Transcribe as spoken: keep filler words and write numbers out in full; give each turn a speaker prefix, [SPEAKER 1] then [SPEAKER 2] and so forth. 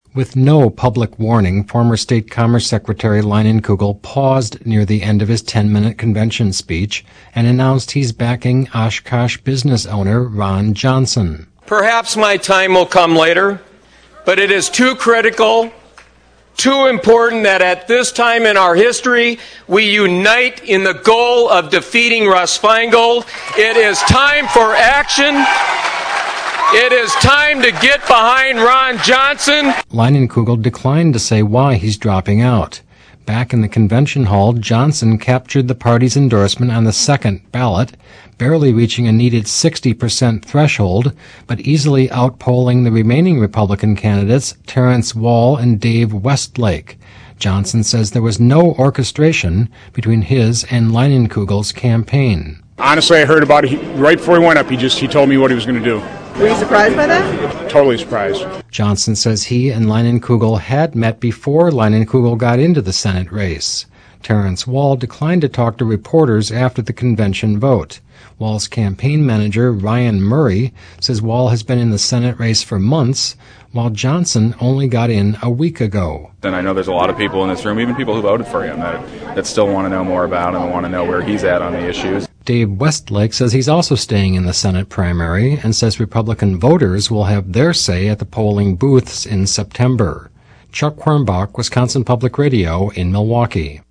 [SPEAKER 1] With no public warning, former State Commerce Secretary Leinenkugel paused near the end of his ten-minute convention speech and announced he's backing Oshkosh business owner Ron Johnson.
[SPEAKER 2] Perhaps my time will come later, but it is too critical, too important that at this time in our history, we unite in the goal of defeating Russ Feingold. It is time for action. It is time to get behind Ron Johnson.
[SPEAKER 1] Leinenkugel declined to say why he's dropping out. Back in the convention hall, Johnson captured the party's endorsement on the second ballot, barely reaching a needed sixty percent threshold, but easily outpolling the remaining Republican candidates, Terrence Wall and Dave Westlake. Johnson says there was no orchestration between his and Leinenkugel's campaign.
[SPEAKER 3] Honestly, I heard about it he, right before he went up. He just he told me what he was going to do.
[SPEAKER 4] Were you surprised by that?
[SPEAKER 3] Totally surprised.
[SPEAKER 1] Johnson says he and Leinenkugel had met before Leinenkugel got into the Senate race. Terrence Wall declined to talk to reporters after the convention vote. Wall's campaign manager, Ryan Murray, says Wall has been in the Senate race for months, while Johnson only got in a week ago.
[SPEAKER 5] And I know there's a lot of people in this room, even people who voted for him, that, that still want to know more about him and want to know where he's at on the issues.
[SPEAKER 1] Dave Westlake says he's also staying in the Senate primary and says Republican voters will have their say at the polling booths in September. Chuck Quirmbach, Wisconsin Public Radio in Milwaukee.